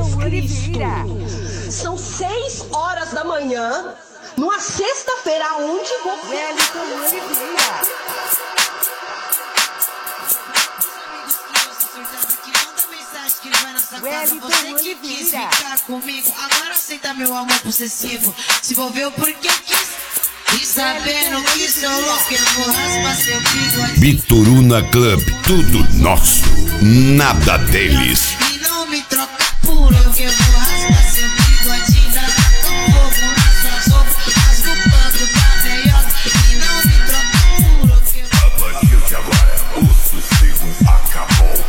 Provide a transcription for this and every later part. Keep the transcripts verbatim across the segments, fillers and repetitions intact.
Cristo. São seis horas da manhã, numa sexta-feira, aonde vou... Wellington Oliveira. Wellington você que quis ficar comigo, agora aceita meu amor possessivo. Se envolveu porque quis, e sabendo que sou louco, eu vou raspar seu bigode. Bituruna Club, tudo nosso, nada deles. E não me troca por eu, que eu vou raspar seu bigode. Dá fogo nas suas roupas, rasga o pano da meiota. E não me troca por eu, que eu vou... A partir de agora, o sossego acabou.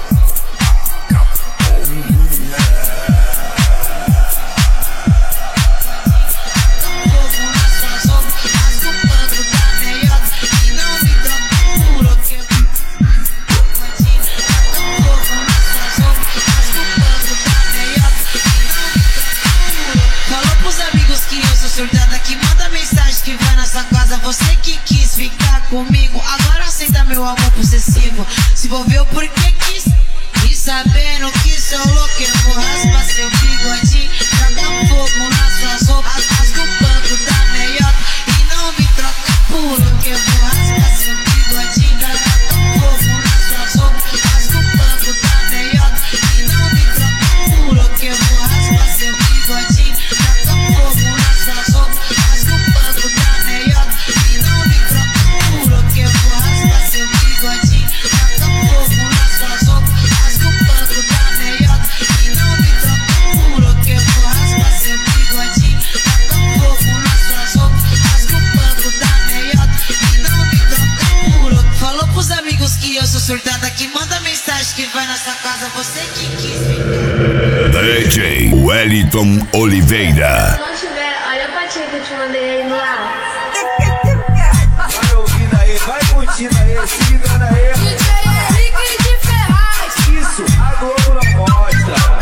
Surtada que manda mensagem que vai na sua casa. Você que quis ficar comigo, agora aceita meu amor possessivo. Se envolveu porque quis, e sabendo que sou louco, eu vou raspar seu bigode. Joga fogo nas suas roupas, rasga o pano da meiota. E não me troca por um, que eu vou raspar seu bigode. Joga fogo nas suas roupas, rasga o pano da meiota. E não me troca por um, que eu vou raspar seu bigode. Joga fogo nas suas roupas, rasga o pano da meiota. E não me troca por um, que eu vou raspar seu bigode. Joga fogo nas suas roupas, rasga o pano da meiota. E não me troca por um, que eu vou raspar seu bigode. Joga fogo nas suas roupas, rasga o pano da meiota. E não me troca por um. Falou pros amigos que eu sou surtada, que manda mensagem que vai na sua casa. Você que quis ficar. D J Wellington Oliveira. Se não tiver, olha a patinha que eu te mandei aí no ar. Vai ouvindo aí, vai curtindo aí, se ligando aí. D J Henrique de Ferraz. Isso, a Globo não mostra.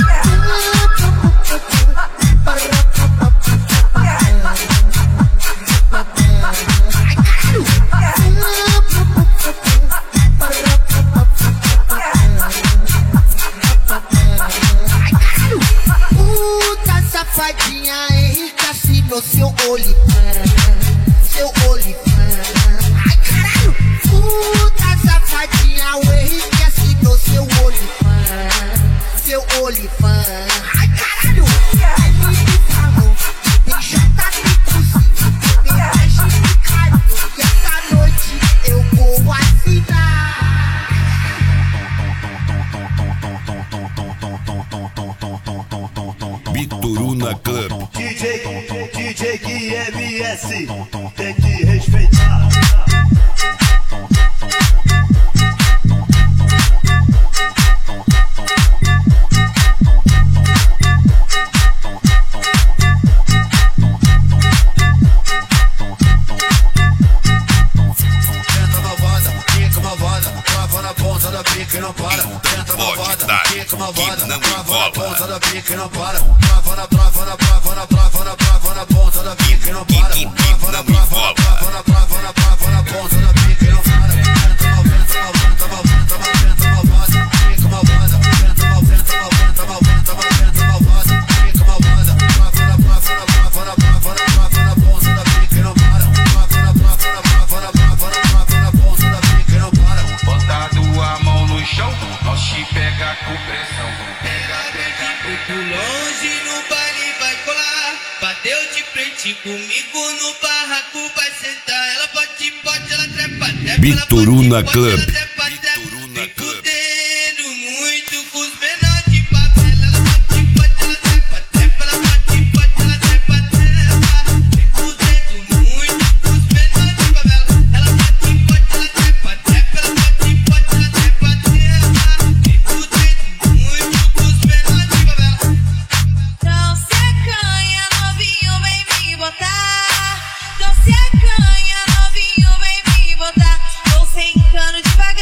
Puta safadinha, Henrique assinou seu olifã. Seu olifã. Ai caralho. Puta safadinha, o Henrique assinou seu olifã. Seu olifã. Ai caralho. Aí me falou, deixa tá impossível. Me deixa de carinho. E essa noite eu vou assinar. Bituruna Club. D J, D J Gui M S, tem que respeitar. Tenta malvada, fica malvada, trava na ponta da pica e não para. Tenta malvada, fica malvada, trava na ponta da pica e não para. Trava na, trava na, trava na, trava na, trava na ponta da pica e não para. Trava na, trava na, trava na, trava na, trava na ponta da pica e não para. Tenta malvada, malvada, malvada, tenta malvada, fica malvada. Tenta malvada, malvada, malvada, tenta malvada, fica malvada. Trava na, trava na, trava na, trava na, trava na ponta da pica e não para. Trava na, trava na, trava na, trava na, trava na ponta da pica e não para. Botado a mão no chão, nós te pega com pressão. Pega, pega, Muito longe no baile vai colar. Bateu de frente comigo no barraco, vai sentar. Ela pode, pode, ela trepa, trepa. Bituruna ela pode, Club. pode, ela trepa, trepa. Bituruna Vem Club. fudendo muito com os menores de favela. Ela pode, pode, ela trepa, trepa. Ela pode, pode, ela trepa, trepa. Vem fudendo muito com os menores de favela. Ela pode, pode, ela trepa, trepa. Ela pode, pode, ela trepa, trepa. Vem fudendo muito com os menores de favela. Não se acanha, novinho, vem me botar. Não se acanha, novinho, vem me botar. Vou sentando devagar.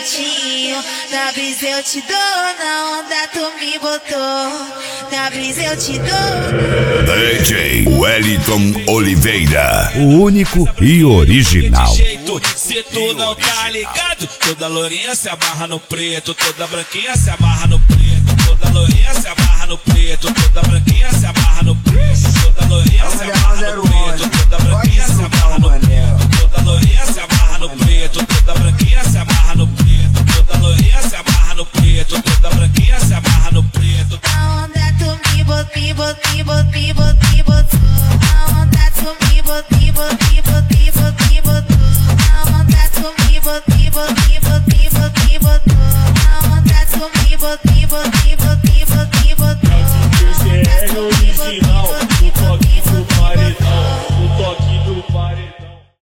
jeitinho. Na brisa eu te dou, na onda tu me botou. Na brisa eu te dou. D J Wellington Oliveira, o único e original. Se tu não tá ligado, toda lourinha se amarra no preto, toda branquinha se amarra no preto, toda lourinha se amarra no preto, toda branquinha se amarra no preto, toda lourinha se amarra no preto, toda branquinha se amarra no preto, toda lourinha se amarra no preto, toda branquinha se amarra no preto, toda lourinha se amarra no preto, toda branquinha se amarra no preto. Na onda tu me botou, me botou, me botou, me botou, me botou. Na onda tu me botou, me botou, me botou, me botou, me botou. Na onda tu me botou, me botou, me botou, me botou, me botou. Na onda tu me botou, me botou, me botou.